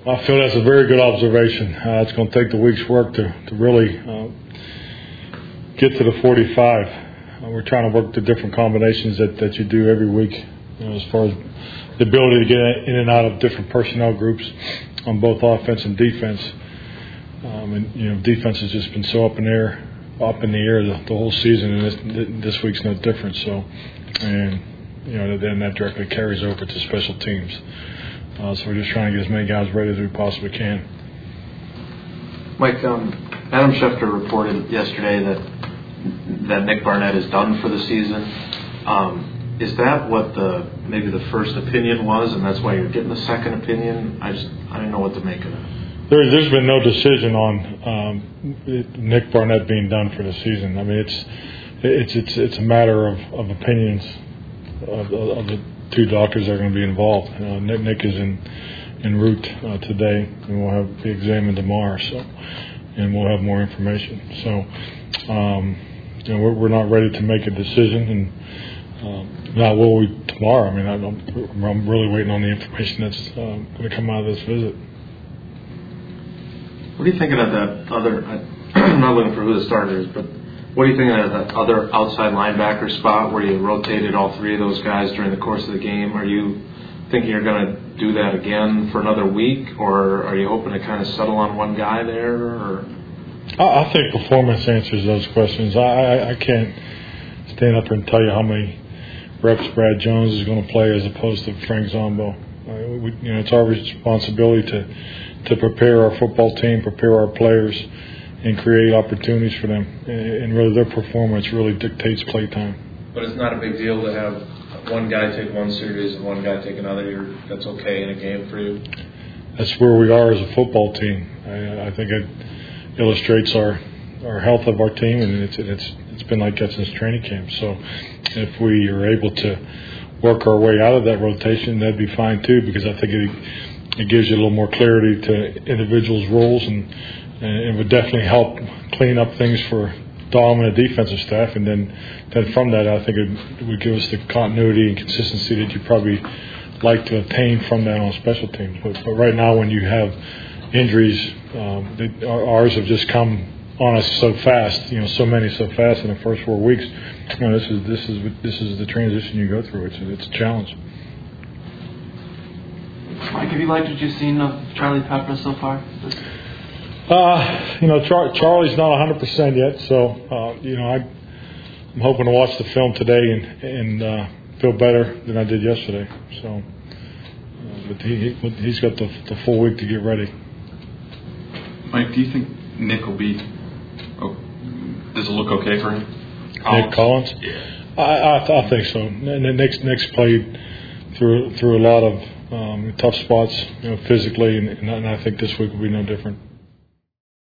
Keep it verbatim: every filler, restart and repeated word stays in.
I feel that's a very good observation. Uh, it's going to take the week's work to, to really uh, get to the forty-five. Uh, we're trying to work the different combinations that, that you do every week, you know, as far as the ability to get in and out of different personnel groups on both offense and defense. Um, and you know, defense has just been so up in the air, up in the air the, the whole season, and this, this week's no different. So, and you know, then that directly carries over to special teams. Uh, so we're just trying to get as many guys ready as we possibly can. Mike, um, Adam Schefter reported yesterday that that Nick Barnett is done for the season. Um, is that what the maybe the first opinion was, and that's why you're getting the second opinion? I just I didn't know what to make of it. There, there's been no decision on um, Nick Barnett being done for the season. I mean, it's it's it's it's a matter of, of opinions of, of the two doctors that are going to be involved. Uh, Nick, Nick is in en route uh, today, and we'll have be examined tomorrow. So, and we'll have more information. So, um, you know, we're, we're not ready to make a decision, and um, not will we tomorrow. I mean, I don't, I'm really waiting on the information that's um, going to come out of this visit. What are you thinking of that other? I'm not looking for who the starter is, but what are you thinking of that other outside linebacker spot where you rotated all three of those guys during the course of the game? Are you thinking you're going to do that again for another week, or are you hoping to kind of settle on one guy there? Or I think performance answers those questions. I, I, I can't stand up here and tell you how many reps Brad Jones is going to play as opposed to Frank Zombo. Uh, we, you know, it's our responsibility to to prepare our football team, prepare our players, and create opportunities for them. And really, their performance really dictates play time. But it's not a big deal to have one guy take one series and one guy take another. You're, that's okay in a game for you? That's where we are as a football team. I, I think it illustrates our, our health of our team, and it's it's it's been like that since training camp. So if we are able to work our way out of that rotation, that'd be fine too, because I think it it gives you a little more clarity to individuals' roles, and, and it would definitely help clean up things for Dom and the defensive staff. And then, then from that, I think it would give us the continuity and consistency that you probably like to attain from that on special teams. But, but right now, when you have injuries, um, they, ours have just come on us so fast. You know, so many so fast in the first four weeks. You know, this is this is this is the transition you go through. It's it's a challenge. Mike, have you liked what you've seen of Charlie Pepper so far? Uh, you know, Char- Charlie's not one hundred percent yet, so uh, you know, I, I'm hoping to watch the film today and and uh, feel better than I did yesterday. So, uh, but he, he he's got the, the full week to get ready. Mike, do you think Nick will be? Oh, does it look okay for him? Nick Collins? Yeah. I I, I think so. Nick's Nick's played through through a lot of um, tough spots, you know, physically, and, and I think this week will be no different.